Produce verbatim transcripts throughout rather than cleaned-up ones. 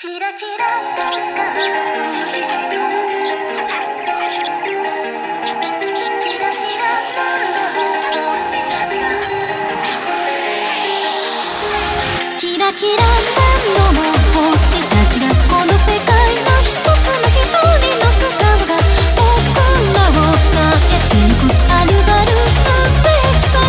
キラキラキラキラ何度も星たちがこの世界の一つの一人の素顔が僕らを変えてゆくはるばるの積算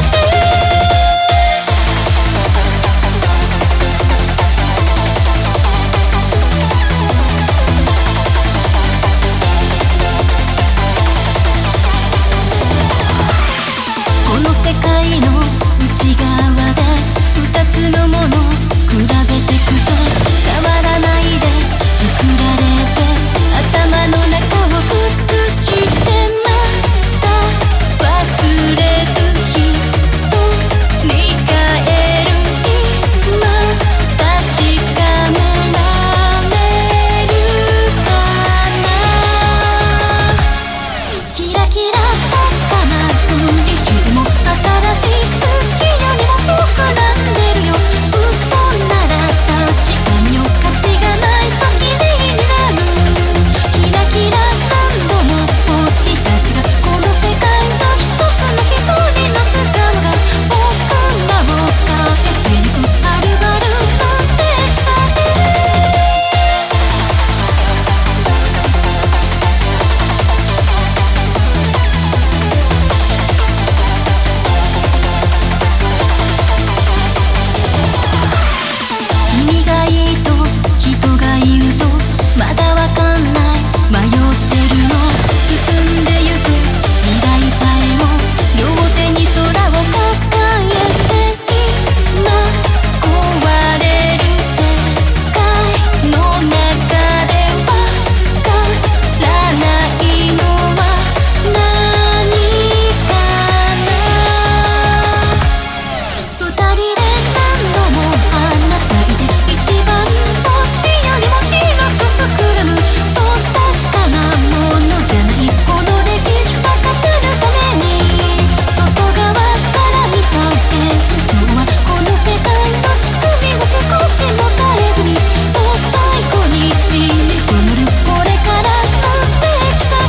この世界の内側で二つのもの比べてくと変わらないで作られて頭の中を崩してまた忘れずひとに帰る今確かめられるかなキラキラ確かなふりしても新しい月よりも膨らんでるよ嘘なら確かめよ価値がないときれいになるキラキラ何度も星たちがこの世界の一つの一人の素顔が僕らを変えてゆくはるばるの積算君がいいと人が言うとまだわかんない迷ってるの進んでゆく未来さえも両手に空を抱えて今壊れる世界の中でわからないのは何かな二人で何度も花咲いて一番星よりも広く膨らむそう確かなものじゃないこの歴史は語るために外側から見た現像はこの世界の仕組みを少しも変えずにもう最後にじめ込めるこれからの積算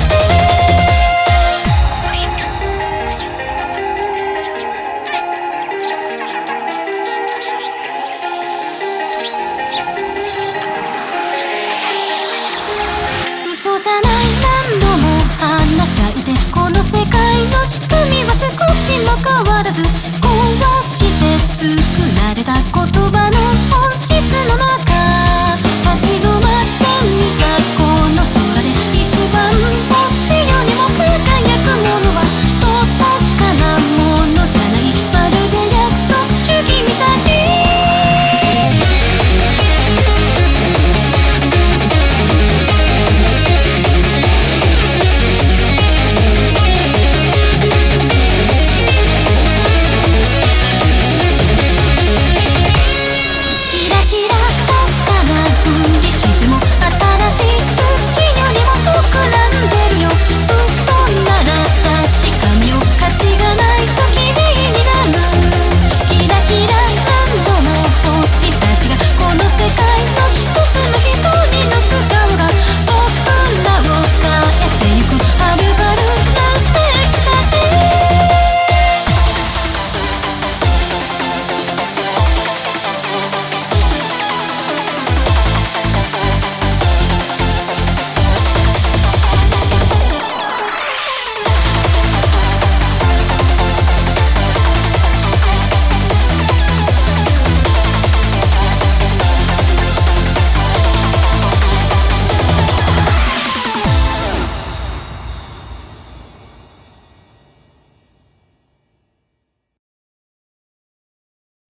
嘘じゃない何度も花咲いてこの世界の仕組みは少しも変わらず壊して作られた言葉の本質の中